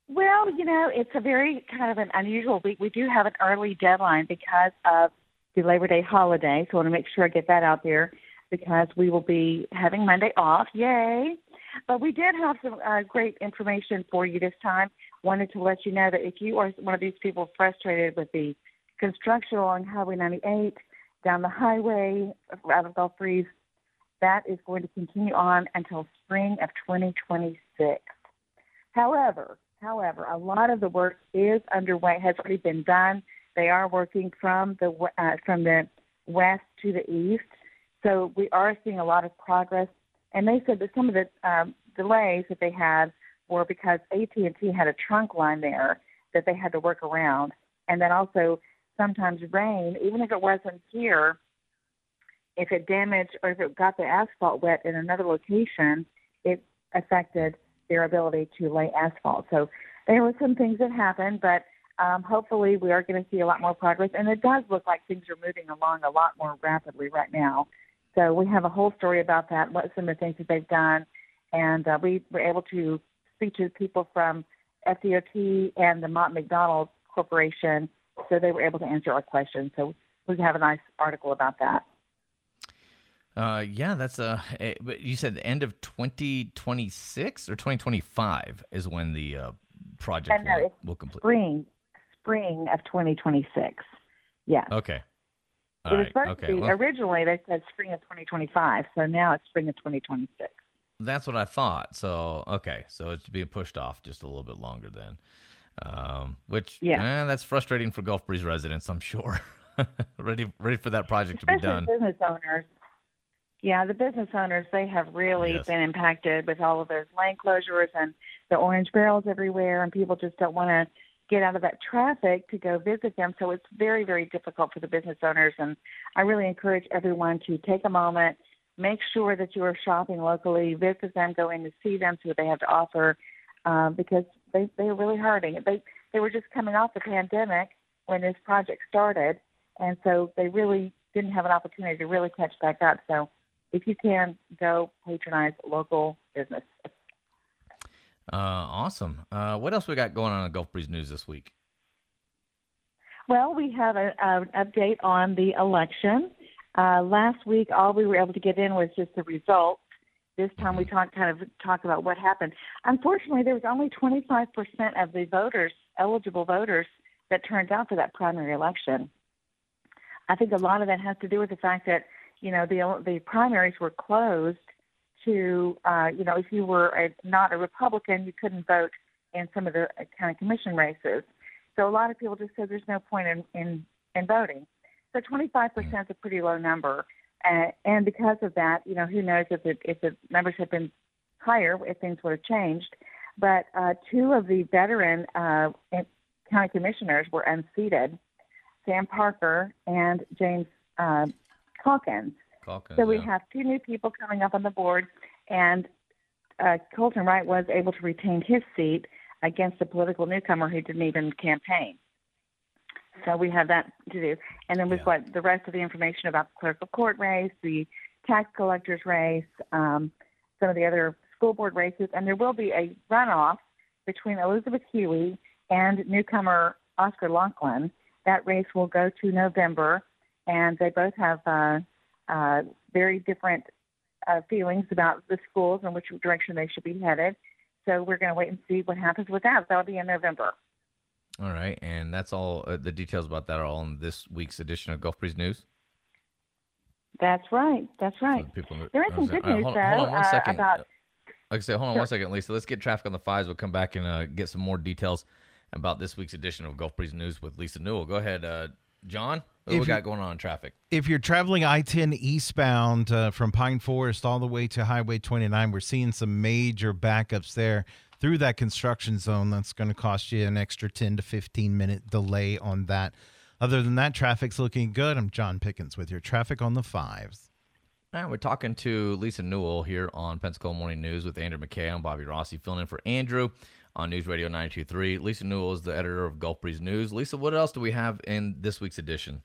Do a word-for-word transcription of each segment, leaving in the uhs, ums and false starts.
Well, you know, it's a very kind of an unusual week. We do have an early deadline because of the Labor Day holiday, so I want to make sure I get that out there because we will be having Monday off. Yay! But we did have some uh, great information for you this time. Wanted to let you know that if you are one of these people frustrated with the construction along Highway ninety-eight down the highway out of Gulf Breeze, that is going to continue on until spring of twenty twenty-six. However, however, a lot of the work is underway, has already been done. They are working from the uh, from the west to the east, so we are seeing a lot of progress. And they said that some of the um, delays that they had were because A T and T had a trunk line there that they had to work around, and then also sometimes rain, even if it wasn't here, if it damaged or if it got the asphalt wet in another location, it affected their ability to lay asphalt. So there were some things that happened, but um, hopefully we are going to see a lot more progress. And it does look like things are moving along a lot more rapidly right now. So we have a whole story about that, what some of the things that they've done. And uh, we were able to speak to people from F D O T and the Mott McDonald Corporation, so they were able to answer our questions. So we have a nice article about that. Uh, yeah, that's a. a but you said the end of twenty twenty-six or twenty twenty-five is when the uh, project And no, will, it's will complete. spring, spring of twenty twenty-six. Yes. Okay. All it was right. supposed Okay. to be, Well, originally they said spring of twenty twenty-five, so now it's spring of twenty twenty-six. that's what I thought. So okay, so it's being pushed off just a little bit longer then. Um, which Yeah. eh, that's frustrating for Gulf Breeze residents, I'm sure. ready, ready for that project to be Especially done. business owners. Yeah, the business owners, they have really Yes. been impacted with all of those lane closures and the orange barrels everywhere, and people just don't want to get out of that traffic to go visit them. So it's very, very difficult for the business owners. And I really encourage everyone to take a moment, make sure that you are shopping locally, visit them, go in to see them, see what they have to offer, um, because they, they are really hurting. They, they were just coming off the pandemic when this project started, and so they really didn't have an opportunity to really catch back up. So if you can, go patronize local business. Uh, awesome. Uh, what else we got going on in Gulf Breeze News this week? Well, we have a, a, an update on the election. Uh, last week, all we were able to get in was just the results. This time, we talked kind of talk about what happened. Unfortunately, there was only twenty-five percent of the voters, eligible voters, that turned out for that primary election. I think a lot of that has to do with the fact that, you know, the the primaries were closed to, uh, you know, if you were a, not a Republican, you couldn't vote in some of the county commission races. So a lot of people just said there's no point in, in, in voting. So twenty-five percent is a pretty low number. Uh, and because of that, you know, who knows if, it, if the numbers had been higher, if things would have changed. But uh, two of the veteran uh, county commissioners were unseated, Sam Parker and James uh, Calkins. Calkins, so we yeah. have two new people coming up on the board, and uh, Colton Wright was able to retain his seat against a political newcomer who didn't even campaign. So we have that to do. And then we've Yeah. got the rest of the information about the clerk of court race, the tax collector's race, um, some of the other school board races, and there will be a runoff between Elizabeth Huey and newcomer Oscar Laughlin. That race will go to November, and they both have uh, uh, very different uh, feelings about the schools and which direction they should be headed. So we're going to wait and see what happens with that. That'll be in November. All right, and that's all. Uh, the details about that are all in this week's edition of Gulf Breeze News. That's right. That's right. So people, There is some all right, good news, hold, though, hold on one uh, second. about... Like I said, hold on Sure. one second, Lisa. Let's get traffic on the fives. We'll come back and uh, get some more details about this week's edition of Gulf Breeze News with Lisa Newell. Go ahead, uh, John. What do If we you- got going on in traffic? If you're traveling I ten eastbound uh, from Pine Forest all the way to Highway twenty-nine, we're seeing some major backups there through that construction zone. That's going to cost you an extra ten to fifteen minute delay on that. Other than that, traffic's looking good. I'm John Pickens with your traffic on the fives. All right, we're talking to Lisa Newell here on Pensacola Morning News with Andrew McKay. I'm Bobby Rossi, filling in for Andrew on News Radio ninety-two point three. Lisa Newell is the editor of Gulf Breeze News. Lisa, what else do we have in this week's edition?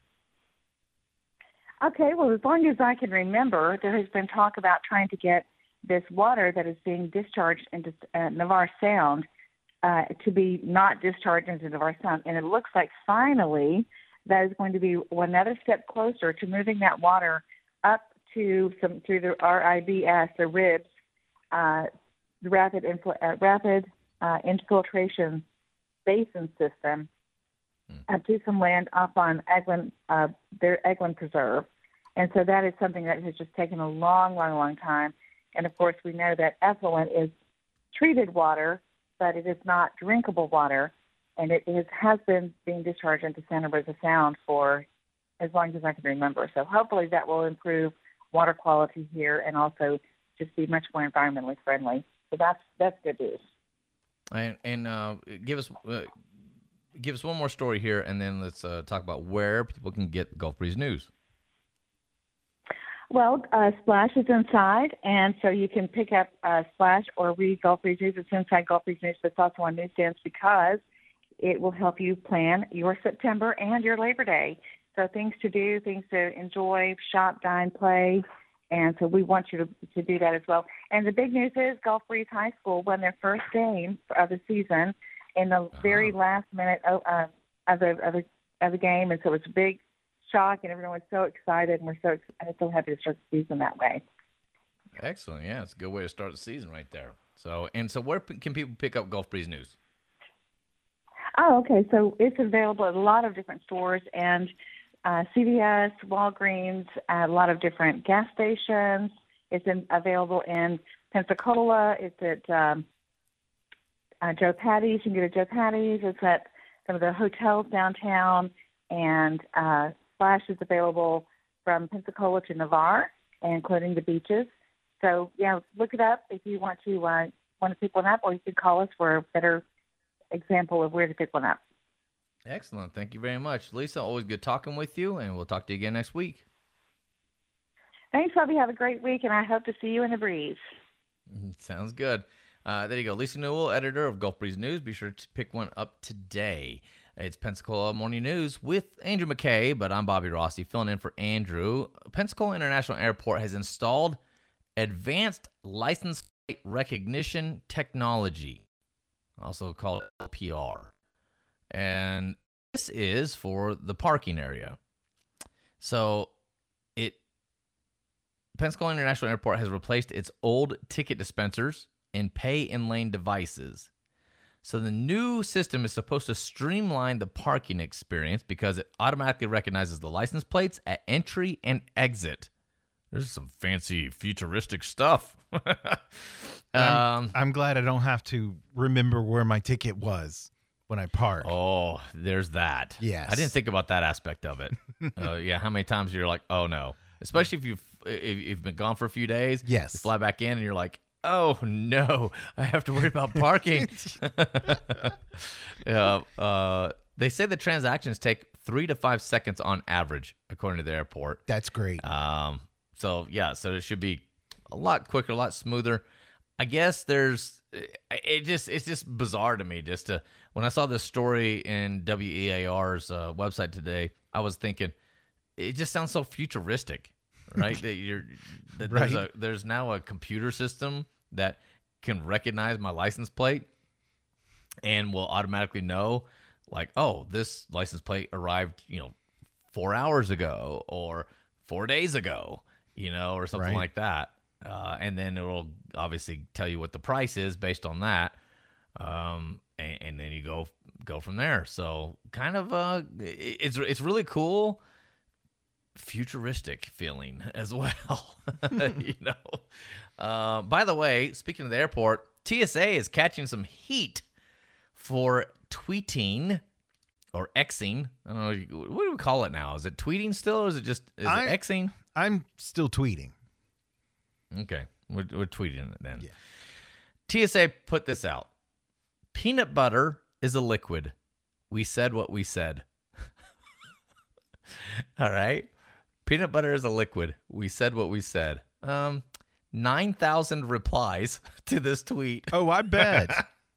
Okay, well, as long as I can remember, there has been talk about trying to get this water that is being discharged into uh, Navarre Sound uh, to be not discharged into our sound. And it looks like finally that is going to be one another step closer to moving that water up to some through the R I B S, the R I B S, uh, the rapid infl- uh, rapid uh, infiltration basin system, mm. up to some land off on Eglin, uh, their Eglin Preserve. And so that is something that has just taken a long, long, long time. And of course, we know that effluent is treated water, but it is not drinkable water. And it is, has been being discharged into Santa Rosa Sound for as long as I can remember. So hopefully that will improve water quality here and also just be much more environmentally friendly. So that's that's good news. And, and uh, give us uh, give us one more story here, and then let's uh, talk about where people can get Gulf Breeze News. Well, uh, Splash is inside, and so you can pick up uh, Splash or read Gulf Breeze News. It's inside Gulf Breeze News, but it's also on newsstands because it will help you plan your September and your Labor Day. So things to do, things to enjoy, shop, dine, play. And so we want you to, to do that as well. And the big news is Gulf Breeze High School won their first game of the season in the very last minute of, uh, of, the, of, the, of the game. And so it's a big shock, and everyone was so excited, and we're so excited, so happy to start the season that way. Excellent. Yeah, it's a good way to start the season right there. So, and so where p- can people pick up Gulf Breeze News? Oh, okay. So it's available at a lot of different stores, and uh, C V S, Walgreens, uh, a lot of different gas stations. It's in, available in Pensacola. It's at um, uh, Joe Patty's. You can get it at Joe Patty's. It's at some of the hotels downtown, and uh, Splash is available from Pensacola to Navarre, including the beaches. So, yeah, look it up if you want to uh, want to pick one up, or you can call us for a better example of where to pick one up. Excellent. Thank you very much. Lisa, always good talking with you, and we'll talk to you again next week. Thanks, Bobby. Have a great week, and I hope to see you in the breeze. Sounds good. Uh, there you go. Lisa Newell, editor of Gulf Breeze News. Be sure to pick one up today. It's Pensacola Morning News with Andrew McKay, but I'm Bobby Rossi, filling in for Andrew. Pensacola International Airport has installed advanced license plate recognition technology, also called L P R. And this is for the parking area. So it Pensacola International Airport has replaced its old ticket dispensers and pay-in-lane devices. So the new system is supposed to streamline the parking experience because it automatically recognizes the license plates at entry and exit. There's some fancy futuristic stuff. um, I'm, I'm glad I don't have to remember where my ticket was when I park. Oh, there's that. Yes. I didn't think about that aspect of it. uh, yeah, how many times you're like, oh no. Especially if you've, if you've been gone for a few days. Yes. You fly back in and you're like, oh no, I have to worry about parking. yeah, uh, they say the transactions take three to five seconds on average, according to the airport. That's great. Um, so yeah, so it should be a lot quicker, a lot smoother. I guess there's, it just, it's just bizarre to me just to, when I saw this story in W E A R's uh, website today, I was thinking, it just sounds so futuristic, right? that you're, that Right. there's a, there's now a computer system that can recognize my license plate and will automatically know, like, oh, this license plate arrived, you know, four hours ago or four days ago, you know, or something Right. like that. Uh, and then it will obviously tell you what the price is based on that. Um, and, and then you go go from there. So kind of uh, it- it's it's really cool, futuristic feeling as well. you know. Uh, by the way, speaking of the airport, T S A is catching some heat for tweeting or Xing. I don't know. What do we call it now? Is it tweeting still, or is it just is I- it Xing? I'm still tweeting. Okay, we're, we're tweeting it then. Yeah. T S A put this out. Peanut butter is a liquid. We said what we said. All right. Peanut butter is a liquid. We said what we said. Um, nine thousand replies to this tweet. Oh, I bet.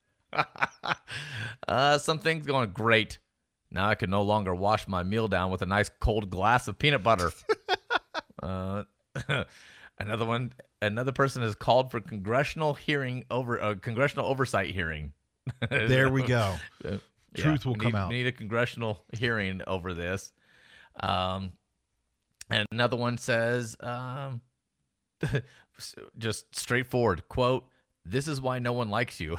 uh, some things going great. Now I can no longer wash my meal down with a nice cold glass of peanut butter. uh, another one. Another person has called for congressional hearing over a congressional oversight hearing. There we go. Yeah, Truth will we come need, out. We need a congressional hearing over this. Um, and another one says, um, just straightforward quote, "This is why no one likes you."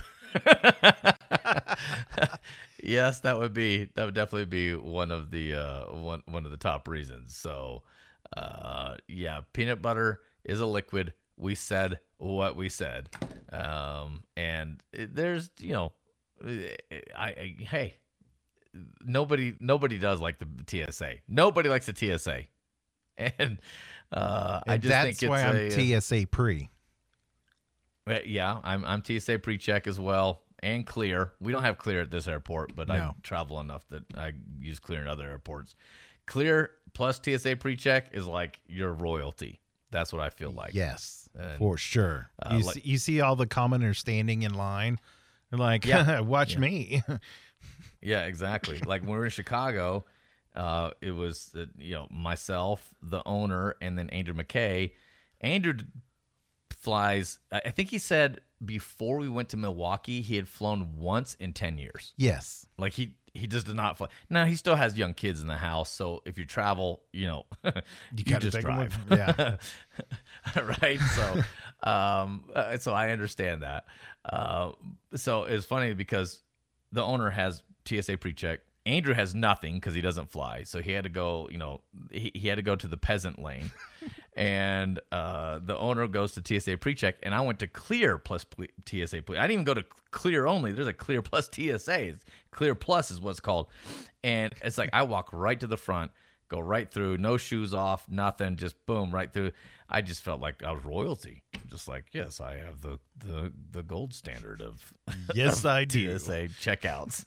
Yes, that would be that would definitely be one of the uh, one one of the top reasons. So, uh, yeah, peanut butter is a liquid. We said what we said, um, and it, there's you know, I, I hey, nobody nobody does like the T S A. Nobody likes the T S A, and uh, I And just that's think why it's I'm a, T S A pre. uh, yeah, I'm I'm T S A pre-check as well. And Clear. We don't have Clear at this airport, but No. I travel enough that I use Clear in other airports. Clear plus T S A pre-check is like your royalty. That's what I feel like. Yes, And, for sure. uh, you, like- see, you see all the commoners standing in line. They're like, Yeah. watch Yeah. me. Yeah, exactly. Like when we were in Chicago, uh, it was uh, you know myself, the owner, and then Andrew McKay. Andrew d- flies. I I think he said before we went to Milwaukee, he had flown once in ten years. Yes. Like he he just did not fly. Now he still has young kids in the house, so if you travel, you know, you, gotta just take 'em drive. with- yeah. Right. So, um, uh, so I understand that. Uh, so it's funny because the owner has T S A pre-check. Andrew has nothing because he doesn't fly, so he had to go. You know, he, he had to go to the peasant lane, and uh, the owner goes to T S A pre-check, and I went to Clear plus ple- T S A. Pre- I didn't even go to Clear only. There's a Clear plus T S A. It's Clear plus is what's called, and it's like I walk right to the front, go right through, no shoes off, nothing, just boom, right through. I just felt like I was royalty. Just like, yes, I have the the, the gold standard of Yes, I T do. S A checkouts.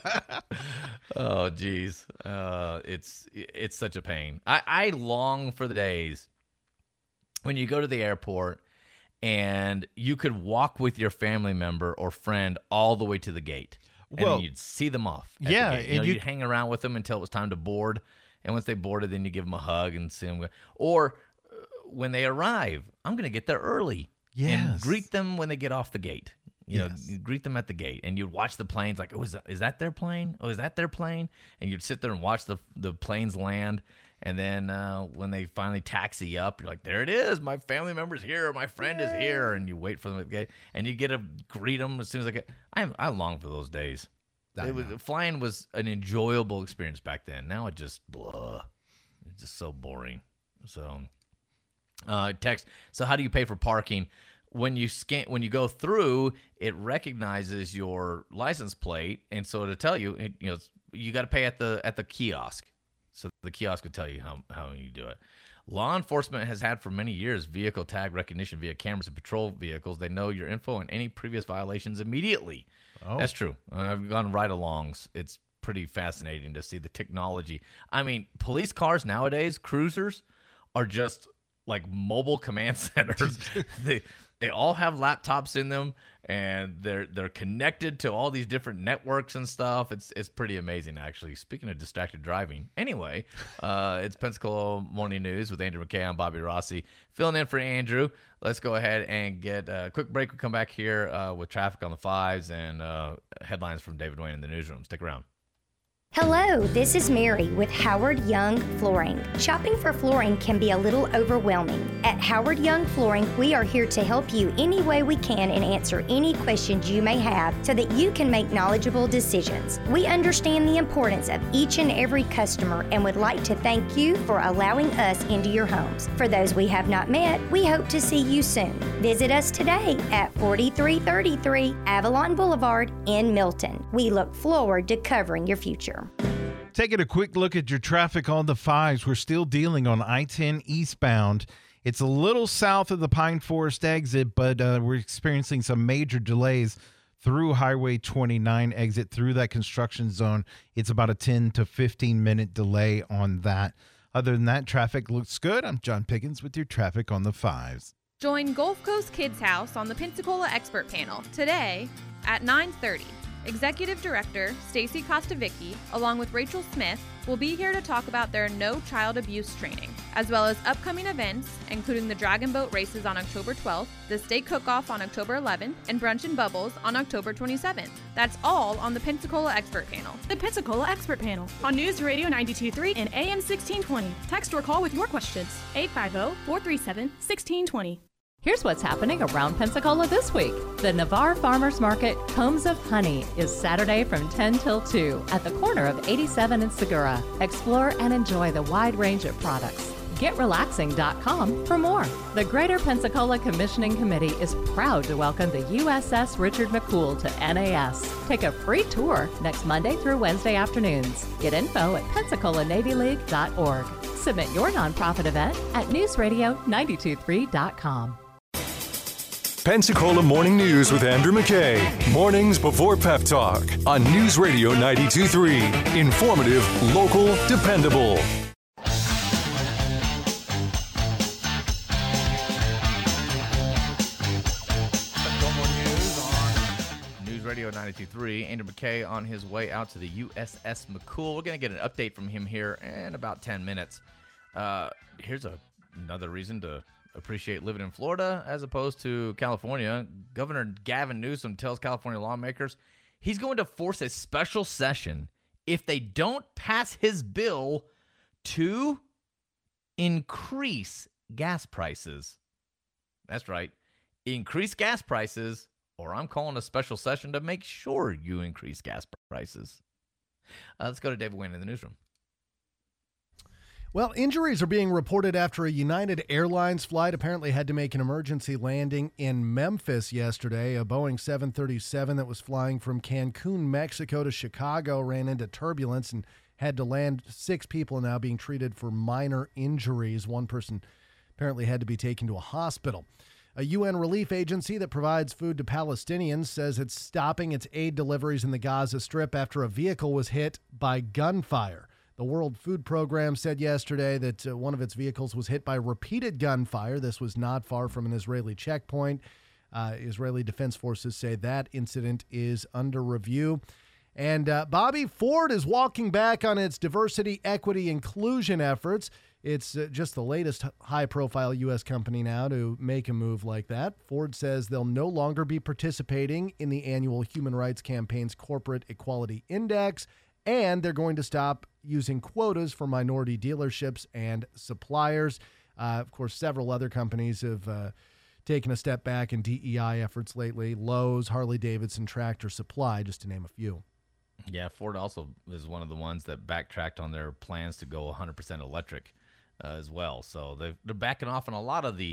Oh, geez. Uh, it's it's such a pain. I, I long for the days when you go to the airport and you could walk with your family member or friend all the way to the gate. And Well, then you'd see them off. at the yeah, gate. You and know, you- you'd hang around with them until it was time to board. And once they boarded, then you give them a hug and see them. Go. Or uh, when they arrive, I'm going to get there early and Yes. greet them when they get off the gate. You know, Yes. you greet them at the gate, and you'd watch the planes. Like, oh, is that, is that their plane? Oh, is that their plane? And you'd sit there and watch the the planes land. And then uh, when they finally taxi up, you're like, there it is. My family member's here. My friend is here. And you wait for them at the gate, and you get to greet them as soon as I get. I I long for those days. I It was, know. flying was an enjoyable experience back then. Now it just blah. It's just so boring. So, uh, text. So how do you pay for parking? When you scan, when you go through, it recognizes your license plate, and so to tell you, it, you know, you got to pay at the at the kiosk. So the kiosk will tell you how how you do it. Law enforcement has had for many years vehicle tag recognition via cameras and patrol vehicles. They know your info and any previous violations immediately. Oh. That's true. Uh, I've gone ride-alongs. It's pretty fascinating to see the technology. I mean, police cars nowadays, cruisers, are just like mobile command centers. they they all have laptops in them, and they're they're connected to all these different networks and stuff. It's it's pretty amazing, actually. Speaking of distracted driving, anyway, uh, it's Pensacola Morning News with Andrew McKay. I'm Bobby Rossi, filling in for Andrew. Let's go ahead and get a quick break. We'll come back here uh, with traffic on the fives and uh, headlines from David Wayne in the newsroom. Stick around. Hello, this is Mary with Howard Young Flooring. Shopping for flooring can be a little overwhelming. At Howard Young Flooring, we are here to help you any way we can and answer any questions you may have so that you can make knowledgeable decisions. We understand the importance of each and every customer and would like to thank you for allowing us into your homes. For those we have not met, we hope to see you soon. Visit us today at forty-three thirty-three Avalon Boulevard in Milton. We look forward to covering your future. Taking a quick look at your traffic on the fives, we're still dealing on I ten eastbound. It's a little south of the Pine Forest exit, but uh, we're experiencing some major delays through Highway twenty-nine exit through that construction zone. It's about a ten to fifteen minute delay on that. Other than that, traffic looks good. I'm John Pickens with your traffic on the fives. Join Gulf Coast Kids House on the Pensacola Expert Panel today at nine thirty. Executive Director Stacy Kostovicki, along with Rachel Smith, will be here to talk about their No Child Abuse training, as well as upcoming events, including the Dragon Boat races on October twelfth, the Steak Cook-Off on October eleventh, and Brunch and Bubbles on October twenty-seventh. That's all on the Pensacola Expert Panel. The Pensacola Expert Panel on News Radio ninety-two point three and A M sixteen twenty. Text or call with your questions. eight five zero, four three seven, one six two zero. Here's what's happening around Pensacola this week. The Navarre Farmers Market Combs of Honey is Saturday from ten till two at the corner of eighty-seven and Segura. Explore and enjoy the wide range of products. get relaxing dot com for more. The Greater Pensacola Commissioning Committee is proud to welcome the U S S Richard McCool to N A S. Take a free tour next Monday through Wednesday afternoons. Get info at pensacola navy league dot org. Submit your nonprofit event at news radio nine two three dot com. Pensacola Morning News with Andrew McKay. Mornings before Pep Talk on News Radio ninety-two point three. Informative, local, dependable. Radio ninety-two point three. Andrew McKay on his way out to the U S S McCool. We're going to get an update from him here in about ten minutes. Uh, here's a, another reason to appreciate living in Florida as opposed to California. Governor Gavin Newsom tells California lawmakers he's going to force a special session if they don't pass his bill to increase gas prices. That's right. Increase gas prices, or I'm calling a special session to make sure you increase gas prices. Uh, let's go to David Wayne in the newsroom. Well, injuries are being reported after a United Airlines flight apparently had to make an emergency landing in Memphis yesterday. A Boeing seven thirty-seven that was flying from Cancun, Mexico to Chicago ran into turbulence and had to land. Six people now being treated for minor injuries. One person apparently had to be taken to a hospital. A U N relief agency that provides food to Palestinians says it's stopping its aid deliveries in the Gaza Strip after a vehicle was hit by gunfire. The World Food Program said yesterday that uh, one of its vehicles was hit by repeated gunfire. This was not far from an Israeli checkpoint. Uh, Israeli Defense Forces say that incident is under review. And uh, Bobby, Ford is walking back on its diversity, equity, inclusion efforts. It's uh, just the latest high-profile U S company now to make a move like that. Ford says they'll no longer be participating in the annual Human Rights Campaign's Corporate Equality Index, and they're going to stop using quotas for minority dealerships and suppliers. Uh, of course, several other companies have uh, taken a step back in D E I efforts lately. Lowe's, Harley-Davidson, Tractor Supply, just to name a few. Yeah, Ford also is one of the ones that backtracked on their plans to go one hundred percent electric uh, as well. So they've, they're backing off on a lot of the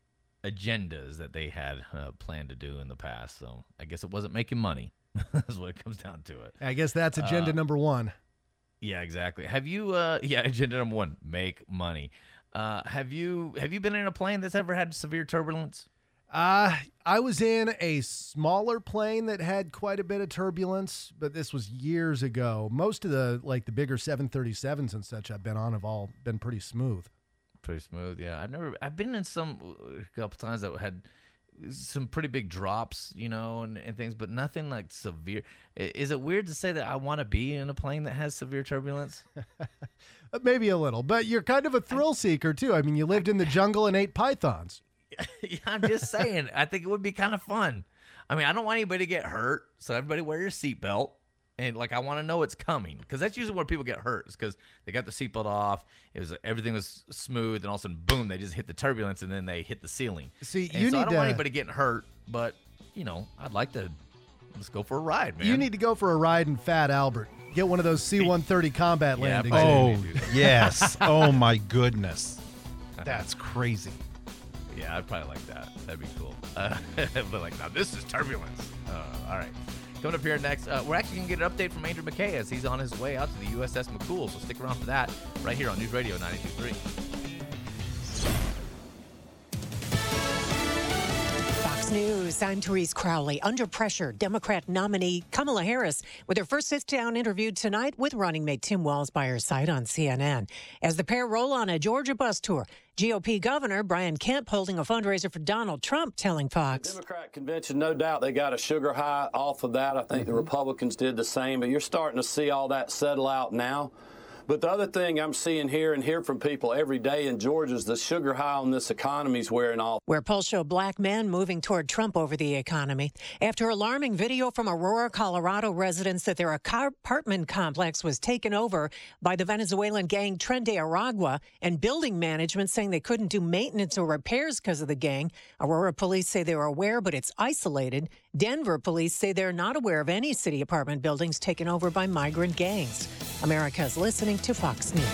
agendas that they had uh, planned to do in the past. So I guess it wasn't making money. That's what it comes down to it. I guess that's agenda uh, number one. Yeah, exactly. Have you, uh, yeah, agenda number one, make money. Uh, have you have you been in a plane that's ever had severe turbulence? Uh, I was in a smaller plane that had quite a bit of turbulence, but this was years ago. Most of the, like the bigger seven thirty-sevens and such I've been on have all been pretty smooth. Pretty smooth, yeah. I've never, I've been in some, a couple times that had some pretty big drops, you know, and, and things, but nothing like severe. Is it weird to say that I want to be in a plane that has severe turbulence? Maybe a little, but you're kind of a thrill seeker too. I mean, you lived in the jungle and ate pythons. Yeah, I'm just saying, I think it would be kind of fun. I mean, I don't want anybody to get hurt, so everybody wear your seatbelt. And, like, I want to know it's coming, because that's usually where people get hurt, is because they got the seatbelt off, it was everything was smooth, and all of a sudden, boom, they just hit the turbulence, and then they hit the ceiling. See, and you so need I don't to, want anybody getting hurt, but, you know, I'd like to just go for a ride, man. You need to go for a ride in Fat Albert. Get one of those C one thirty combat yeah, landings. Oh, yes. Oh, my goodness. That's crazy. Yeah, I'd probably like that. That'd be cool. Uh, but, like, now this is turbulence. Uh, all right. Coming up here next, uh, we're actually going to get an update from Andrew McKay as he's on his way out to the U S S McCool. So stick around for that right here on News Radio ninety-two point three. Fox News, I'm Therese Crowley. Under pressure, Democrat nominee Kamala Harris with her first sit-down interview tonight with running mate Tim Walz by her side on C N N. As the pair roll on a Georgia bus tour, G O P Governor Brian Kemp holding a fundraiser for Donald Trump, telling Fox. The Democrat convention, no doubt they got a sugar high off of that. I think mm-hmm. the Republicans did the same, but you're starting to see all that settle out now. But the other thing I'm seeing here and hear from people every day in Georgia is the sugar high on this economy is wearing off. Where polls show black men moving toward Trump over the economy. After alarming video from Aurora, Colorado residents that their apartment complex was taken over by the Venezuelan gang Tren de Aragua, and building management saying they couldn't do maintenance or repairs because of the gang. Aurora police say they're aware, but it's isolated. Denver police say they're not aware of any city apartment buildings taken over by migrant gangs. America's listening to Fox News.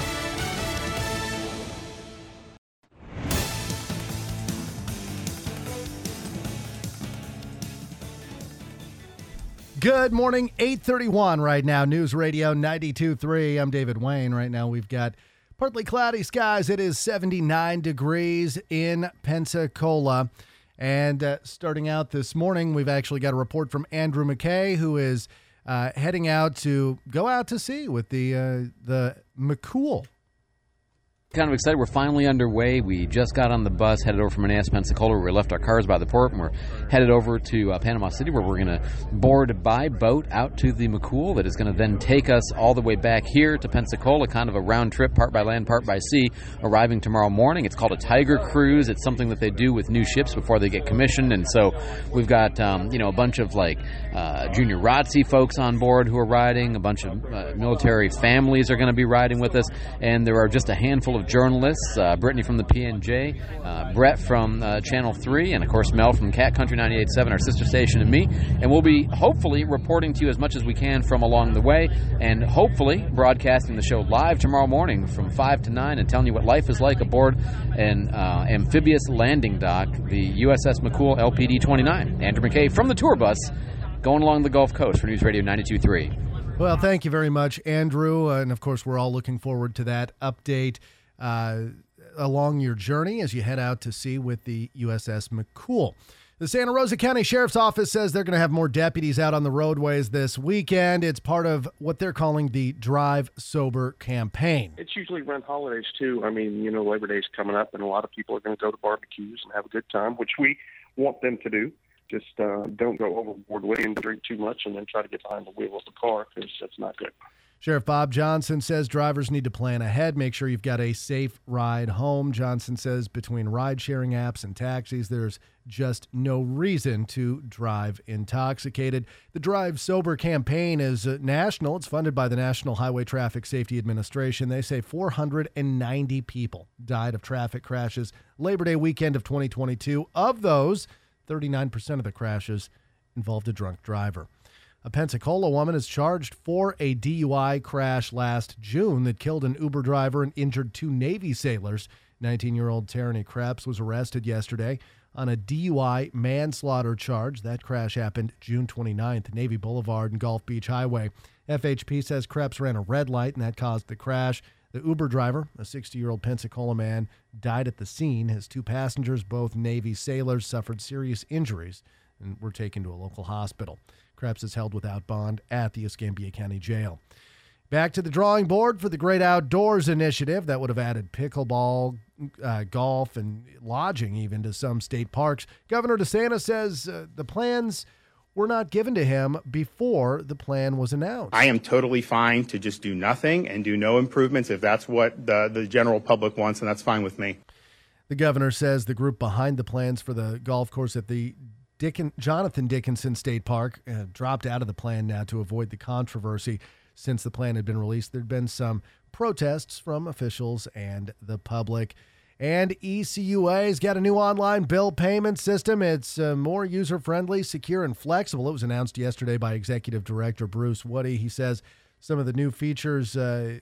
Good morning, eight thirty-one right now, News Radio ninety-two point three. I'm David Wayne. Right now we've got partly cloudy skies. It is seventy-nine degrees in Pensacola. And uh, starting out this morning, we've actually got a report from Andrew McKay, who is uh, heading out to go out to sea with the uh, the McCool. Kind of excited. We're finally underway. We just got on the bus, headed over from Manassas, Pensacola, where we left our cars by the port, and we're headed over to uh, Panama City, where we're going to board by boat out to the McCool that is going to then take us all the way back here to Pensacola, kind of a round trip, part by land, part by sea, arriving tomorrow morning. It's called a Tiger Cruise. It's something that they do with new ships before they get commissioned, and so we've got um, you know a bunch of like uh, junior R O T C folks on board who are riding. A bunch of uh, military families are going to be riding with us, and there are just a handful of journalists, uh, Brittany from the P N J, uh, Brett from uh, Channel three, and of course Mel from Cat Country ninety-eight point seven, our sister station, and me. And we'll be hopefully reporting to you as much as we can from along the way, and hopefully broadcasting the show live tomorrow morning from five to nine and telling you what life is like aboard an uh, amphibious landing dock, the U S S McCool L P D twenty-nine. Andrew McKay from the tour bus going along the Gulf Coast for News Radio ninety-two point three. Well, thank you very much, Andrew. Uh, and of course, we're all looking forward to that update Uh, along your journey as you head out to sea with the U S S McCool. The Santa Rosa County Sheriff's Office says they're going to have more deputies out on the roadways this weekend. It's part of what they're calling the Drive Sober campaign. It's usually around holidays, too. I mean, you know, Labor Day's coming up, and a lot of people are going to go to barbecues and have a good time, which we want them to do. Just uh, don't go overboard with and drink too much and then try to get behind the wheel of the car, because that's not good. Sheriff Bob Johnson says drivers need to plan ahead, make sure you've got a safe ride home. Johnson says between ride-sharing apps and taxis, there's just no reason to drive intoxicated. The Drive Sober campaign is uh, national. It's funded by the National Highway Traffic Safety Administration. They say four hundred ninety people died of traffic crashes Labor Day weekend of twenty twenty-two. Of those, thirty-nine percent of the crashes involved a drunk driver. A Pensacola woman is charged for a D U I crash last June that killed an Uber driver and injured two Navy sailors. nineteen-year-old Tyranny Krebs was arrested yesterday on a D U I manslaughter charge. That crash happened June twenty-ninth, Navy Boulevard and Gulf Beach Highway. F H P says Krebs ran a red light and that caused the crash. The Uber driver, a sixty-year-old Pensacola man, died at the scene. His two passengers, both Navy sailors, suffered serious injuries and were taken to a local hospital. Krebs is held without bond at the Escambia County Jail. Back to the drawing board for the Great Outdoors Initiative. That would have added pickleball, uh, golf, and lodging even to some state parks. Governor DeSantis says uh, the plans were not given to him before the plan was announced. I am totally fine to just do nothing and do no improvements if that's what the, the general public wants, and that's fine with me. The governor says the group behind the plans for the golf course at the Dickin- Jonathan Dickinson State Park uh, dropped out of the plan now to avoid the controversy. Since the plan had been released, there'd been some protests from officials and the public. And E C U A's got a new online bill payment system. It's uh, more user-friendly, secure, and flexible. It was announced yesterday by Executive Director Bruce Woody. He says some of the new features uh,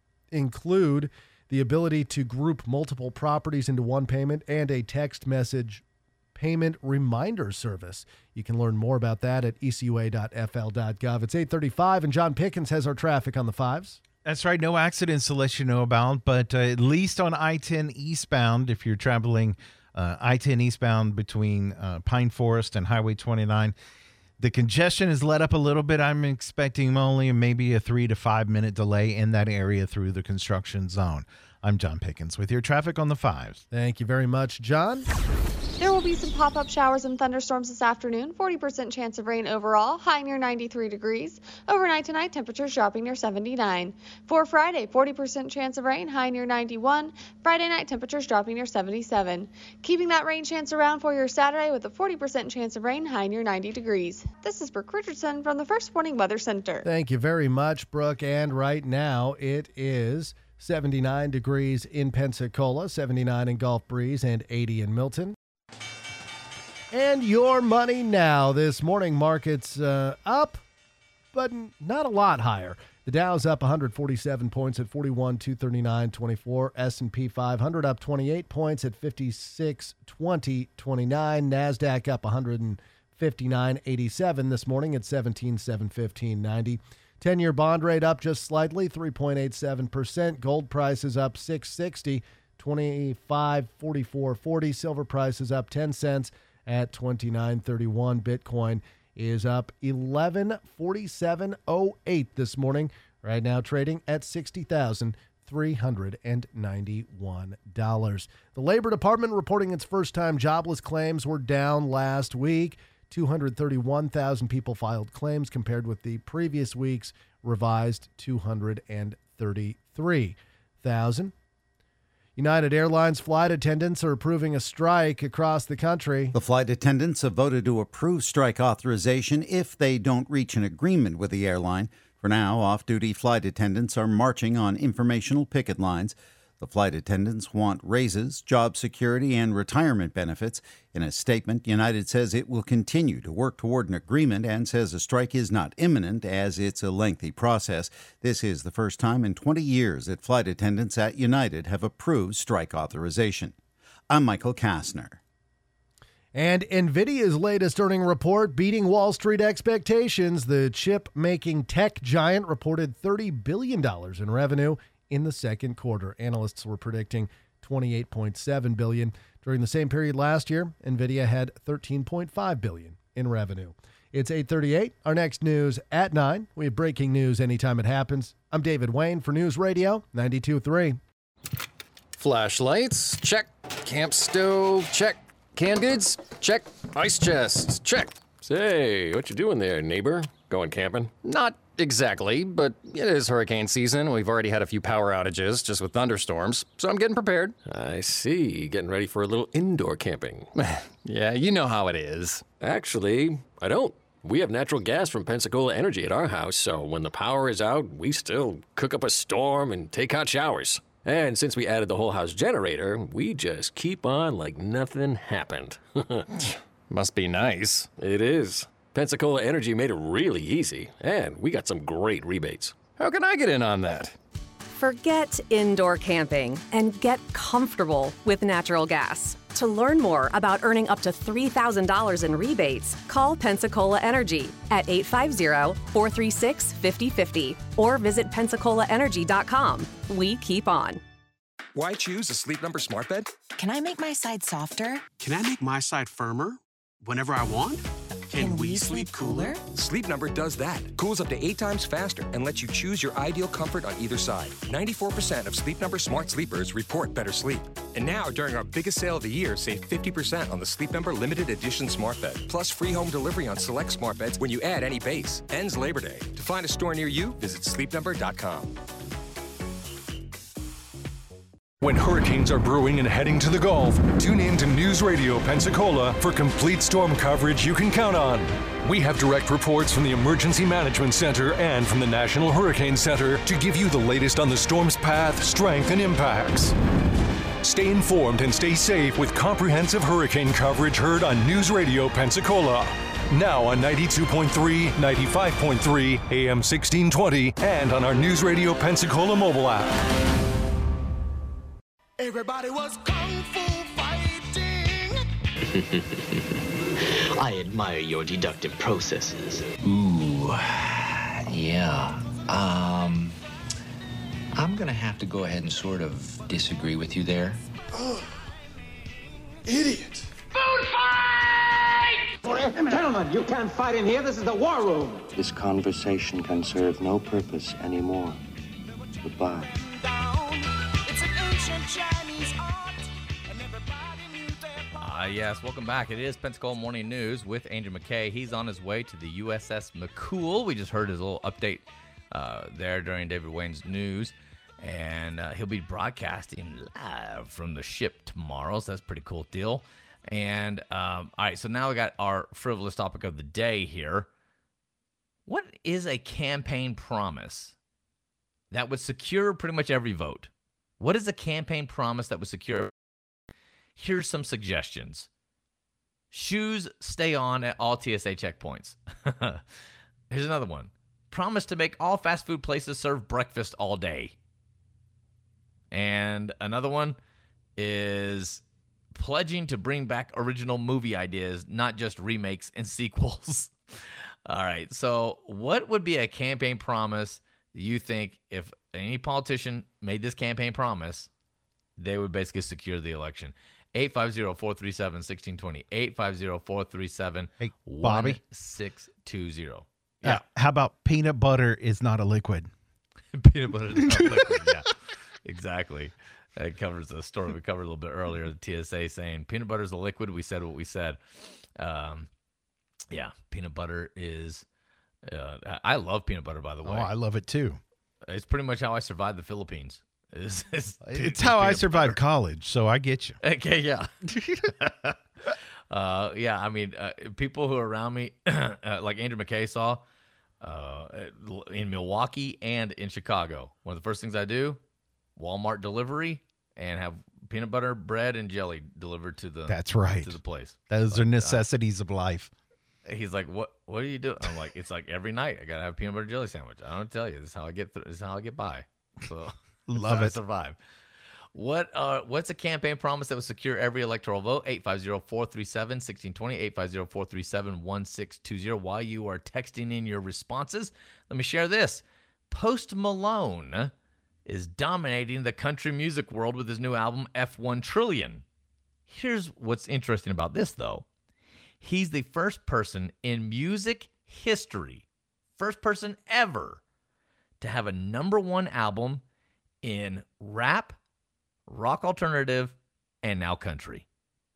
include the ability to group multiple properties into one payment and a text message payment reminder service. You can learn more about that at E C U A dot F L dot gov. It's eight thirty-five, and John Pickens has our traffic on the fives. That's right. No accidents to let you know about, but uh, at least on I ten eastbound, if you're traveling Uh, I ten eastbound between uh, Pine Forest and Highway twenty-nine. The congestion is let up a little bit. I'm expecting only maybe a three to five minute delay in that area through the construction zone. I'm John Pickens with your traffic on the fives. Thank you very much, John. There will be some pop-up showers and thunderstorms this afternoon. forty percent chance of rain overall, high near ninety-three degrees. Overnight tonight, temperatures dropping near seventy-nine. For Friday, forty percent chance of rain, high near ninety-one. Friday night, temperatures dropping near seventy-seven. Keeping that rain chance around for your Saturday with a forty percent chance of rain, high near ninety degrees. This is Brooke Richardson from the First Warning Weather Center. Thank you very much, Brooke. And right now, it is seventy-nine degrees in Pensacola, seventy-nine in Gulf Breeze, and eighty in Milton. And your money now. This morning, markets uh, up, but not a lot higher. The Dow's up one hundred forty-seven points at forty-one two thirty-nine twenty-four. S and P five hundred up twenty-eight points at fifty-six twenty twenty-nine. NASDAQ up one hundred fifty-nine eighty-seven this morning at seventeen seven fifteen ninety. ten-year bond rate up just slightly, three point eight seven percent. Gold price is up six sixty, twenty-five forty-four forty. Silver price is up ten cents at twenty-nine thirty-one. Bitcoin is up eleven forty-seven oh eight this morning. Right now trading at sixty thousand three hundred ninety-one dollars. The Labor Department reporting its first-time jobless claims were down last week. two hundred thirty-one thousand people filed claims compared with the previous week's revised two hundred thirty-three thousand. United Airlines flight attendants are approving a strike across the country. The flight attendants have voted to approve strike authorization if they don't reach an agreement with the airline. For now, off-duty flight attendants are marching on informational picket lines. The flight attendants want raises, job security, and retirement benefits. In a statement, United says it will continue to work toward an agreement and says a strike is not imminent as it's a lengthy process. This is the first time in twenty years that flight attendants at United have approved strike authorization. I'm Michael Kastner. And NVIDIA's latest earning report beating Wall Street expectations. The chip-making tech giant reported thirty billion dollars in revenue in the second quarter. Analysts were predicting twenty-eight point seven billion dollars. During the same period last year, NVIDIA had thirteen point five billion dollars in revenue. It's eight thirty-eight. Our next news at nine. We have breaking news anytime it happens. I'm David Wayne for News Radio ninety-two point three. Flashlights, check. Camp stove, check. Canned goods, check. Ice chest, check. Say, what you doing there, neighbor? Going camping? Not exactly, but it is hurricane season. We've already had a few power outages just with thunderstorms, so I'm getting prepared. I see. Getting ready for a little indoor camping. Yeah, you know how it is. Actually, I don't. We have natural gas from Pensacola Energy at our house, so when the power is out, we still cook up a storm and take hot showers. And since we added the whole house generator, we just keep on like nothing happened. Must be nice. It is. Pensacola Energy made it really easy, and we got some great rebates. How can I get in on that? Forget indoor camping and get comfortable with natural gas. To learn more about earning up to three thousand dollars in rebates, call Pensacola Energy at eight five zero, four three six, five zero five zero or visit pensacola energy dot com. We keep on. Why choose a Sleep Number smart bed? Can I make my side softer? Can I make my side firmer whenever I want? Can, Can we, we sleep cooler? Sleep Number does that. Cools up to eight times faster and lets you choose your ideal comfort on either side. ninety-four percent of Sleep Number smart sleepers report better sleep. And now, during our biggest sale of the year, save fifty percent on the Sleep Number limited edition smart bed. Plus free home delivery on select smart beds when you add any base. Ends Labor Day. To find a store near you, visit sleep number dot com. When hurricanes are brewing and heading to the Gulf, tune in to News Radio Pensacola for complete storm coverage you can count on. We have direct reports from the Emergency Management Center and from the National Hurricane Center to give you the latest on the storm's path, strength, and impacts. Stay informed and stay safe with comprehensive hurricane coverage heard on News Radio Pensacola. Now on ninety-two point three, ninety-five point three, A M sixteen twenty, and on our News Radio Pensacola mobile app. Everybody was kung fu fighting. I admire your deductive processes. Ooh, yeah. Um, I'm gonna have to go ahead and sort of disagree with you there. idiot. Food fight! Gentlemen, you can't fight in here. This is the war room. This conversation can serve no purpose anymore. Goodbye. Uh, yes, welcome back. It is Pensacola Morning News with Andrew McKay. He's on his way to the U S S McCool. We just heard his little update uh, there during David Wayne's news. And uh, he'll be broadcasting live from the ship tomorrow, so that's a pretty cool deal. And, um, all right, so now we got our frivolous topic of the day here. What is a campaign promise that would secure pretty much every vote? What is a campaign promise that would secure? Here's some suggestions. Shoes stay on at all T S A checkpoints. Here's another one. Promise to make all fast food places serve breakfast all day. And another one is pledging to bring back original movie ideas, not just remakes and sequels. All right. So what would be a campaign promise you think if any politician made this campaign promise, they would basically secure the election? eight five zero, four three seven, one six two zero. eight five zero, four three seven, one six two zero. Yeah. Uh, how about peanut butter is not a liquid? Peanut butter is not a liquid, yeah. Exactly. That covers the story we covered a little bit earlier. The T S A saying peanut butter is a liquid. We said what we said. Um, yeah, peanut butter is. Uh, I love peanut butter, by the way. Oh, I love it too. It's pretty much how I survived the Philippines. It's, it's, it's how I survived butter. college, so I get you. Okay, yeah. uh, yeah, I mean, uh, people who are around me, uh, like Andrew McKay saw uh, in Milwaukee and in Chicago, one of the first things I do, Walmart delivery, and have peanut butter, bread, and jelly delivered to the That's right. to the place. Those like, are necessities uh, of life. He's like, what What do you do? I'm like, it's like every night I gotta have a peanut butter jelly sandwich. I don't tell you. This is how I get through. This is how I get by. So love it. I survive. What uh what's a campaign promise that would secure every electoral vote? eight five zero, four three seven, one six two zero, eight five zero, four three seven, one six two zero. While you are texting in your responses, let me share this. Post Malone is dominating the country music world with his new album F one Trillion. Here's what's interesting about this though. He's the first person in music history, first person ever, to have a number one album in rap, rock alternative, and now country.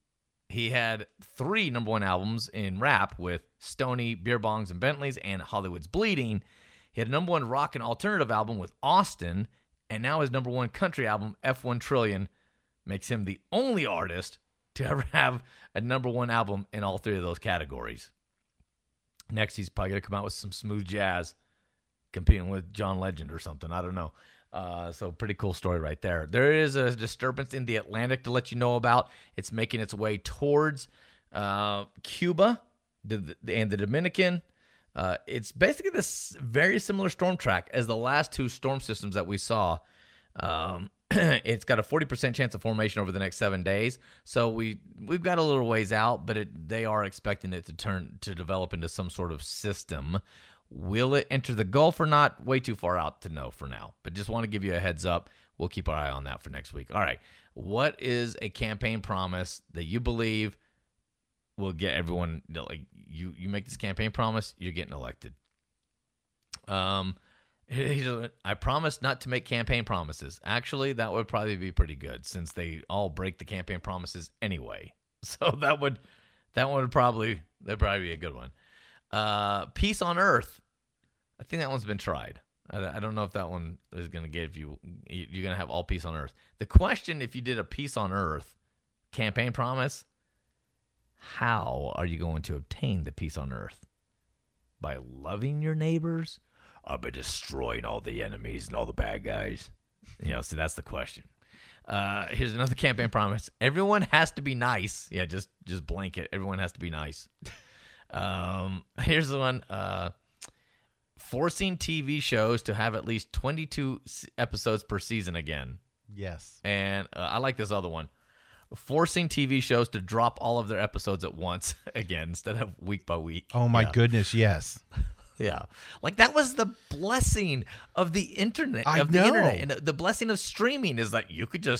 He had three number one albums in rap with Stoney, Beer Bongs, and Bentleys, and Hollywood's Bleeding. He had a number one rock and alternative album with Austin, and now his number one country album, F one Trillion, makes him the only artist to ever have a number one album in all three of those categories. Next, he's probably going to come out with some smooth jazz, competing with John Legend or something. I don't know. Uh, so pretty cool story right there. There is a disturbance in the Atlantic to let you know about. It's making its way towards uh, Cuba the, the, and the Dominican. Uh, it's basically this very similar storm track as the last two storm systems that we saw. Um, it's got a forty percent chance of formation over the next seven days. So we, we've got a little ways out, but it, they are expecting it to turn to develop into some sort of system. Will it enter the Gulf or not? Way too far out to know for now. But just want to give you a heads up. We'll keep our eye on that for next week. All right. What is a campaign promise that you believe will get everyone, like you, you make this campaign promise, you're getting elected? Um, I promise not to make campaign promises. Actually, that would probably be pretty good since they all break the campaign promises anyway. So that would, that one would probably, that'd probably be a good one. Uh, peace on earth. I think that one's been tried. I, I don't know if that one is going to give you, you're going to have all peace on earth. The question, if you did a peace on earth campaign promise, how are you going to obtain the peace on earth? By loving your neighbors or by destroying all the enemies and all the bad guys? You know, so that's the question. Uh, here's another campaign promise. Everyone has to be nice. Yeah, just, just blanket. Everyone has to be nice. Um, here's the one, uh, forcing T V shows to have at least twenty-two episodes per season again. Yes. And uh, I like this other one, forcing T V shows to drop all of their episodes at once again, instead of week by week. Oh my yeah. goodness. Yes. Yeah. Like that was the blessing of the internet, I of the know. internet, and the blessing of streaming is that you could just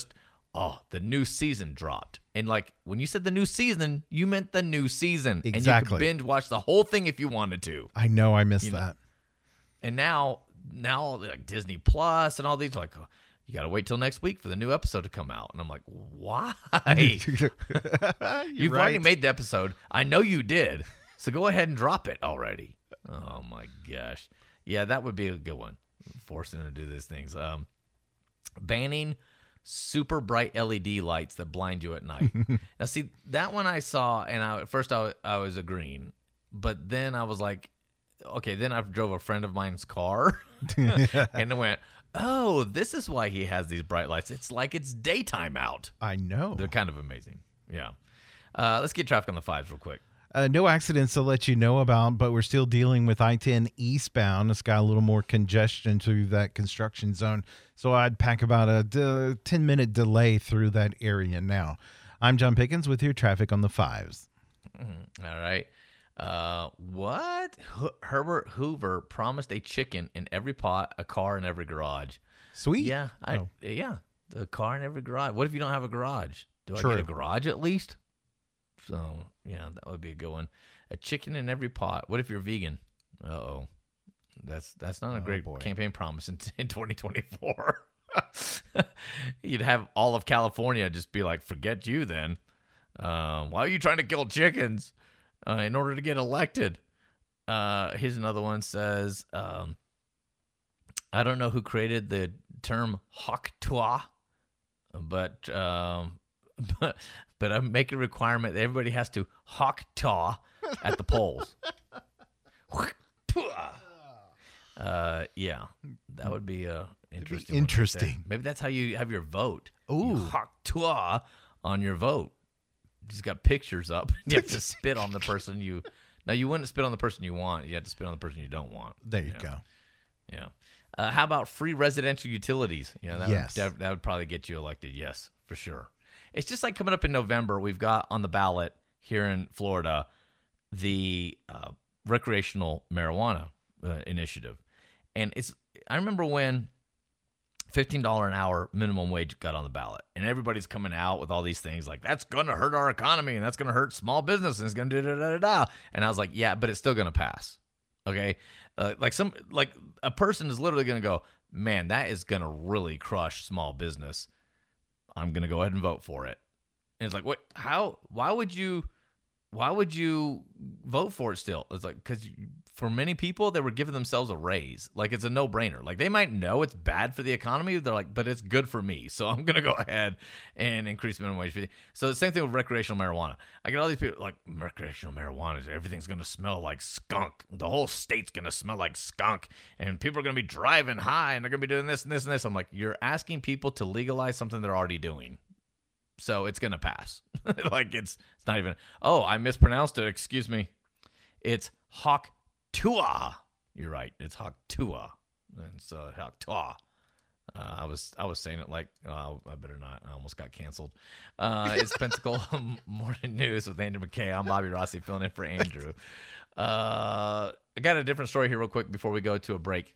oh, the new season dropped. And like when you said the new season, you meant the new season. And Exactly. you could binge watch the whole thing if you wanted to. I know I missed You know, that. And now, now like Disney Plus and all these, like, oh, you got to wait till next week for the new episode to come out. And I'm like, why? You've already right. made the episode. I know you did. So go ahead and drop it already. Oh my gosh. Yeah, that would be a good one. Forcing them to do these things. Um, banning super bright L E D lights that blind you at night. Now, see, that one I saw, and I, at first I, I was agreeing. But then I was like, okay, then I drove a friend of mine's car and I went, oh, this is why he has these bright lights. It's like it's daytime out. I know. They're kind of amazing. Yeah. Uh, let's get traffic on the fives real quick. Uh, no accidents to let you know about, but we're still dealing with I ten eastbound. It's got a little more congestion through that construction zone. So I'd pack about a d- ten minute delay through that area now. I'm John Pickens with your traffic on the fives. Mm-hmm. All right. Uh, what? H- Herbert Hoover promised a chicken in every pot, a car in every garage. Sweet. Yeah. I, Oh. Yeah. The car in every garage. What if you don't have a garage? Do I True. get a garage at least? So, yeah, that would be a good one. A chicken in every pot. What if you're vegan? Uh-oh. That's that's not a Oh, great boy. campaign promise in, in twenty twenty-four. You'd have all of California just be like, forget you then. Uh, why are you trying to kill chickens uh, in order to get elected? Uh, here's another one says, um, I don't know who created the term hawk toi, but um, but but I'm making a requirement that everybody has to hawk taw at the polls. uh, yeah, that would be uh, interesting. one right interesting. there. Maybe that's how you have your vote. Ooh. You hawk taw on your vote. Just got pictures up. You have to spit on the person you. Now you wouldn't spit on the person you want. You have to spit on the person you don't want. There you Yeah. go. Yeah. Uh, how about free residential utilities? Yeah, that, Yes. would, that, that would probably get you elected. Yes, for sure. It's just like coming up in November, we've got on the ballot here in Florida the uh, recreational marijuana uh, initiative. And it's I remember when fifteen dollars an hour minimum wage got on the ballot, and everybody's coming out with all these things like, that's going to hurt our economy, and that's going to hurt small business, and it's going to da da da da. And I was like, yeah, but it's still going to pass. Okay? Uh, like some like a person is literally going to go, man, that is going to really crush small business. I'm going to go ahead and vote for it. And it's like, what? How? Why would you? Why would you vote for it still? It's like, because for many people, they were giving themselves a raise. Like, it's a no-brainer. Like, they might know it's bad for the economy. They're like, but it's good for me. So I'm going to go ahead and increase minimum wage. For so the same thing with recreational marijuana. I get all these people like, recreational marijuana, everything's going to smell like skunk. The whole state's going to smell like skunk. And people are going to be driving high, and they're going to be doing this and this and this. I'm like, you're asking people to legalize something they're already doing. So it's going to pass. Like, it's it's not even, oh, I mispronounced it. Excuse me. It's hawk tua. You're right. It's hawk tua. And so hawk tua. Uh, I was I was saying it like, oh, I better not. I almost got canceled. Uh, it's Pensacola Morning News with Andrew McKay. I'm Bobby Rossi filling in for Andrew. Uh, I got a different story here real quick before we go to a break.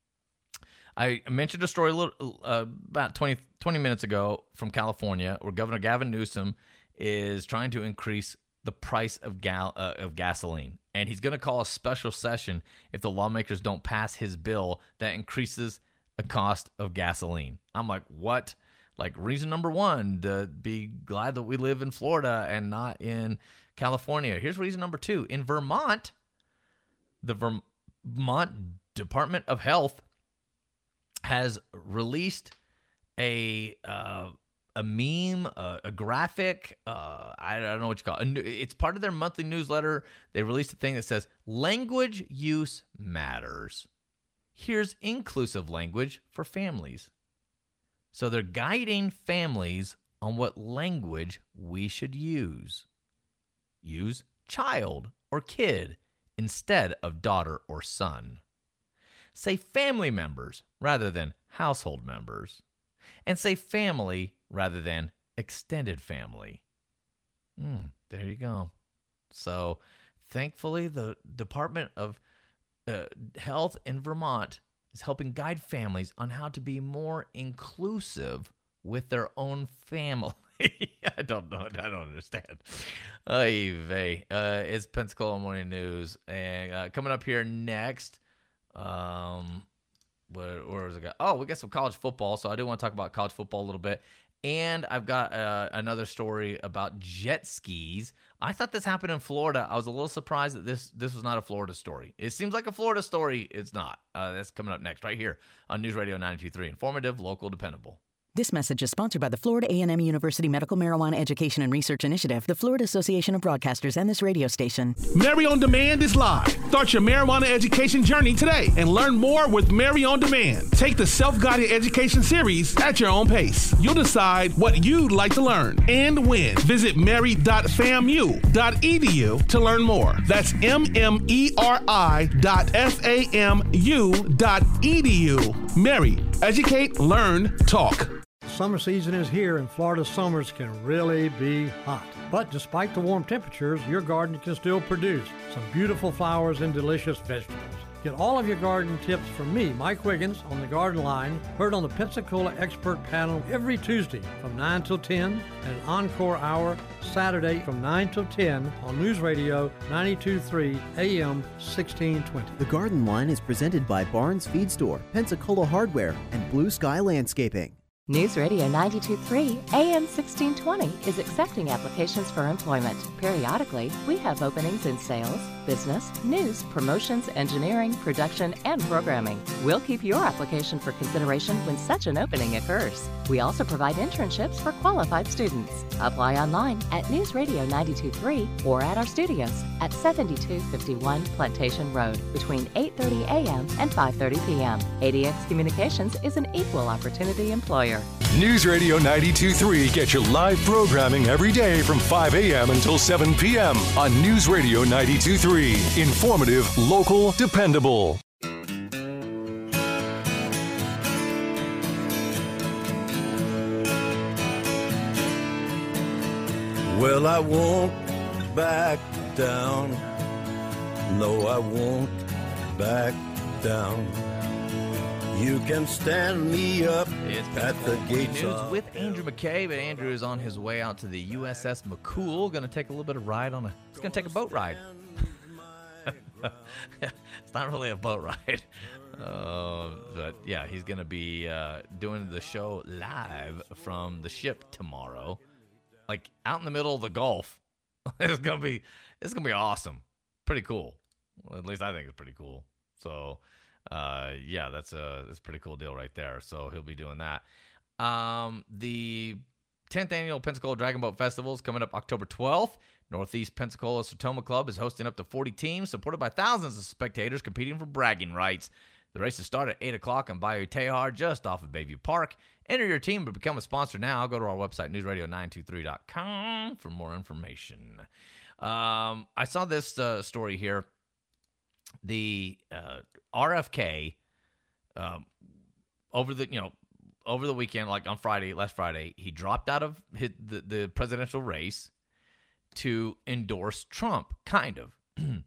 I mentioned a story a little uh, about twenty, twenty minutes ago from California, where Governor Gavin Newsom is trying to increase the price of gal uh, of gasoline, and he's going to call a special session if the lawmakers don't pass his bill that increases the cost of gasoline. I'm like, what? Like, reason number one, to be glad that we live in Florida and not in California. Here's reason number two. In Vermont, the Vermont Department of Health has released a uh, a meme, uh, a graphic. Uh, I don't know what you call it. It's part of their monthly newsletter. They released a thing that says language use matters. Here's inclusive language for families. So they're guiding families on what language we should use. Use child or kid instead of daughter or son. Say family members rather than household members. And say family rather than extended family. Mm, there you go. So thankfully, the Department of uh, Health in Vermont is helping guide families on how to be more inclusive with their own family. I don't know. I don't understand. Ay vey. Uh, it's Pensacola Morning News. And uh, coming up here next, um, where, where was it? Go? Oh, we got some college football. So I do want to talk about college football a little bit. And I've got uh, another story about jet skis. I thought this happened in Florida. I was a little surprised that this this was not a Florida story. It seems like a Florida story. It's not. Uh, that's coming up next right here on News Radio ninety-two point three. Informative, local, dependable. This message is sponsored by the Florida A and M University Medical Marijuana Education and Research Initiative, the Florida Association of Broadcasters, and this radio station. Mary on Demand is live. Start your marijuana education journey today and learn more with Mary on Demand. Take the self-guided education series at your own pace. You'll decide what you'd like to learn and when. Visit mary dot famu dot e d u to learn more. That's M M E R I dot F A M U dot E D U. Mary, educate, learn, talk. Summer season is here and Florida summers can really be hot. But despite the warm temperatures, your garden can still produce some beautiful flowers and delicious vegetables. Get all of your garden tips from me, Mike Wiggins, on the Garden Line, heard on the Pensacola Expert Panel every Tuesday from nine till ten, and an encore hour Saturday from nine till ten on News Radio ninety-two point three A M sixteen twenty. The Garden Line is presented by Barnes Feed Store, Pensacola Hardware, and Blue Sky Landscaping. News Radio ninety-two point three A M sixteen twenty is accepting applications for employment. Periodically, we have openings in sales, business, news, promotions, engineering, production, and programming. We'll keep your application for consideration when such an opening occurs. We also provide internships for qualified students. Apply online at News Radio ninety-two point three or at our studios at seventy-two fifty-one Plantation Road between eight thirty A M and five thirty P M A D X Communications is an equal opportunity employer. News Radio ninety-two point three gets you live programming every day from five A M until seven P M on News Radio ninety-two point three. Informative, local, dependable. Well, I won't back down. No, I won't back down. You can stand me up it's at the gates News of with Andrew McKay, but Andrew is on his way out to the U S S McCool. Going to take a little bit of ride on a. He's going to take a boat ride. It's not really a boat ride, uh, but yeah, he's going to be uh, doing the show live from the ship tomorrow, like out in the middle of the Gulf. It's gonna be it's gonna be awesome, pretty cool. Well, at least I think it's pretty cool. So. Uh, yeah, that's a that's a pretty cool deal right there. So he'll be doing that. Um, the tenth annual Pensacola Dragon Boat Festival is coming up October twelfth. Northeast Pensacola Sertoma Club is hosting up to forty teams, supported by thousands of spectators competing for bragging rights. The races start at eight o'clock on Bayou Tejar, just off of Bayview Park. Enter your team to become a sponsor now. Go to our website, news radio nine two three dot com, for more information. Um, I saw this uh, story here. The uh, R F K um, over the you know over the weekend, like on Friday, last Friday, he dropped out of his, the the presidential race to endorse Trump, kind of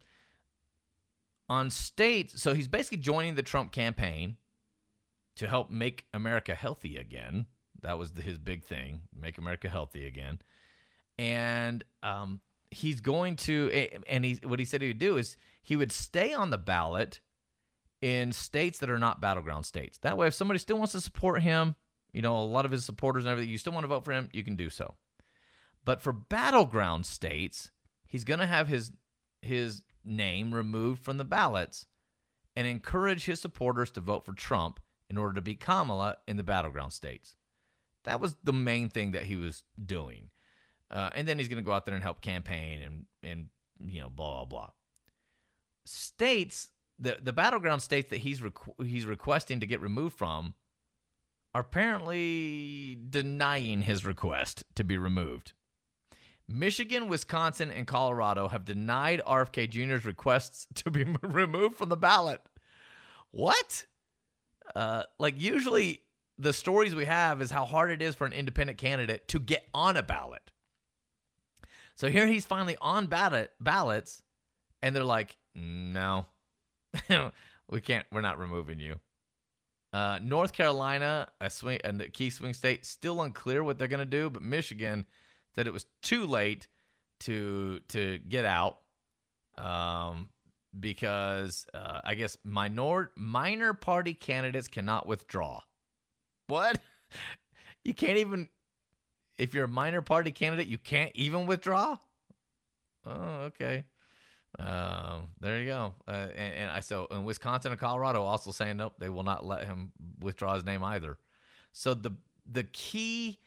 on states. So he's basically joining the Trump campaign to help make America healthy again. That was the, his big thing: make America healthy again. And um, he's going to, and he what he said he would do is he would stay on the ballot in states that are not battleground states. That way, if somebody still wants to support him, you know, a lot of his supporters and everything, you still want to vote for him, you can do so. But for battleground states, he's going to have his his name removed from the ballots and encourage his supporters to vote for Trump in order to beat Kamala in the battleground states. That was the main thing that he was doing. Uh, and then he's going to go out there and help campaign and, and you know, blah, blah, blah. States, the, the battleground states that he's requ- he's requesting to get removed from are apparently denying his request to be removed. Michigan, Wisconsin, and Colorado have denied R F K Junior's requests to be removed from the ballot. What? Uh, like, usually the stories we have is how hard it is for an independent candidate to get on a ballot. So here he's finally on ballot ballots, and they're like, no, we can't, we're not removing you. Uh, North Carolina, a swing, a key swing state, still unclear what they're going to do, but Michigan said it was too late to to get out um, because uh, I guess minor minor party candidates cannot withdraw. What? You can't even, if you're a minor party candidate, you can't even withdraw? Oh, okay. Um, there you go. Uh, and, and I so in Wisconsin and Colorado also saying nope, they will not let him withdraw his name either. So the the key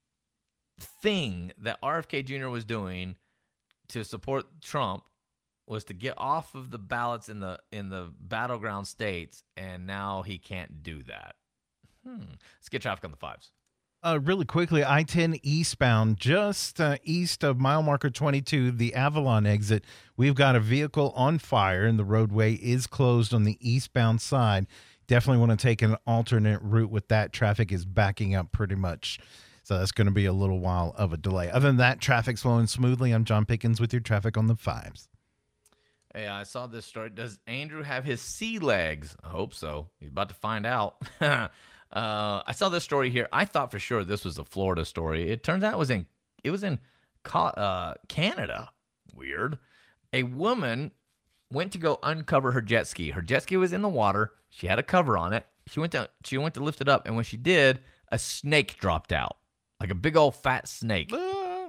thing that R F K Junior was doing to support Trump was to get off of the ballots in the in the battleground states, and now he can't do that. Hmm. Let's get traffic on the fives. Uh, really quickly, I ten eastbound, just uh, east of mile marker twenty-two, the Avalon exit. We've got a vehicle on fire, and the roadway is closed on the eastbound side. Definitely want to take an alternate route with that. Traffic is backing up pretty much. So that's going to be a little while of a delay. Other than that, traffic's flowing smoothly. I'm John Pickens with your traffic on the fives. Hey, I saw this story. Does Andrew have his sea legs? I hope so. He's about to find out. Uh, I saw this story here. I thought for sure this was a Florida story. It turns out it was in it was in uh, Canada. Weird. A woman went to go uncover her jet ski. Her jet ski was in the water. She had a cover on it. She went to she went to lift it up, and when she did, a snake dropped out, like a big old fat snake. Ah.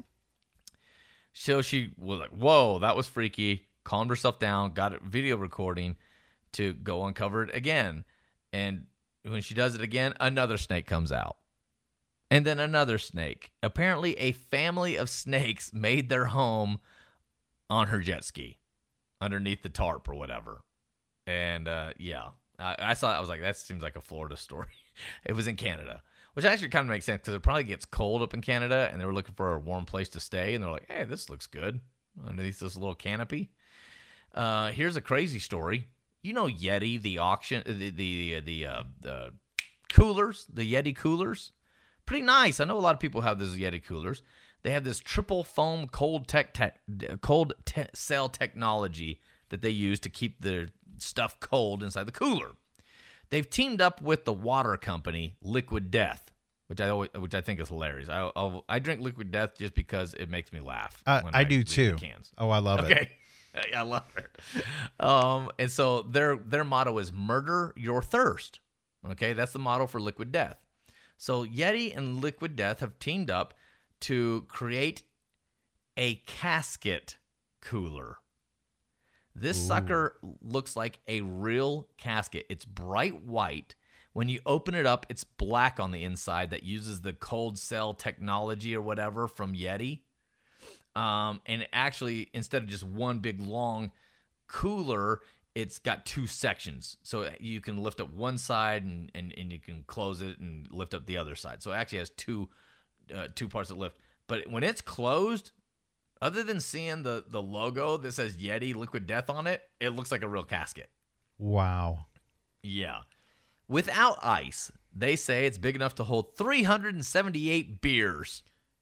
So she was like, "Whoa, that was freaky." Calmed herself down, got a video recording to go uncover it again, and when she does it again, another snake comes out. And then another snake. Apparently, a family of snakes made their home on her jet ski underneath the tarp or whatever. And, uh, yeah, I, I saw I was like, that seems like a Florida story. It was in Canada, which actually kind of makes sense because it probably gets cold up in Canada, and they were looking for a warm place to stay. And they're like, hey, this looks good underneath this little canopy. Uh, here's a crazy story. You know Yeti, the auction, the the the uh, the coolers, the Yeti coolers, pretty nice. I know a lot of people have those Yeti coolers. They have this triple foam cold tech, tech cold te- cell technology that they use to keep their stuff cold inside the cooler. They've teamed up with the water company Liquid Death, which I always, which I think is hilarious. I I'll, I drink Liquid Death just because it makes me laugh. Uh, I, I do too. Cans. Oh, I love okay. it. Okay. I love it. Um, and so their their motto is murder your thirst. Okay, that's the motto for Liquid Death. So Yeti and Liquid Death have teamed up to create a casket cooler. This Ooh. sucker looks like a real casket. It's bright white. When you open it up, it's black on the inside that uses the cold cell technology or whatever from Yeti. Um, and actually, instead of just one big long cooler, it's got two sections. So you can lift up one side and, and, and you can close it and lift up the other side. So it actually has two uh, two parts that lift. But when it's closed, other than seeing the, the logo that says Yeti Liquid Death on it, it looks like a real casket. Wow. Yeah. Without ice, they say it's big enough to hold three hundred seventy-eight beers.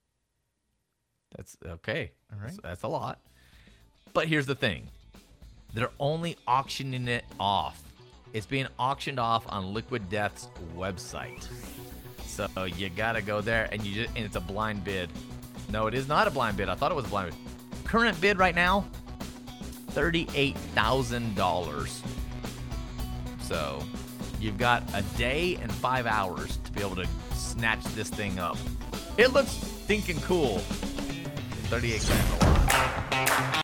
That's okay. All right. That's, that's a lot. But here's the thing. They're only auctioning it off. It's being auctioned off on Liquid Death's website. So you got to go there, and you just, and it's a blind bid. No, it is not a blind bid. I thought it was a blind bid. Current bid right now, thirty-eight thousand dollars. So you've got a day and five hours to be able to snatch this thing up. It looks stinking cool. thirty-eight grand a lot.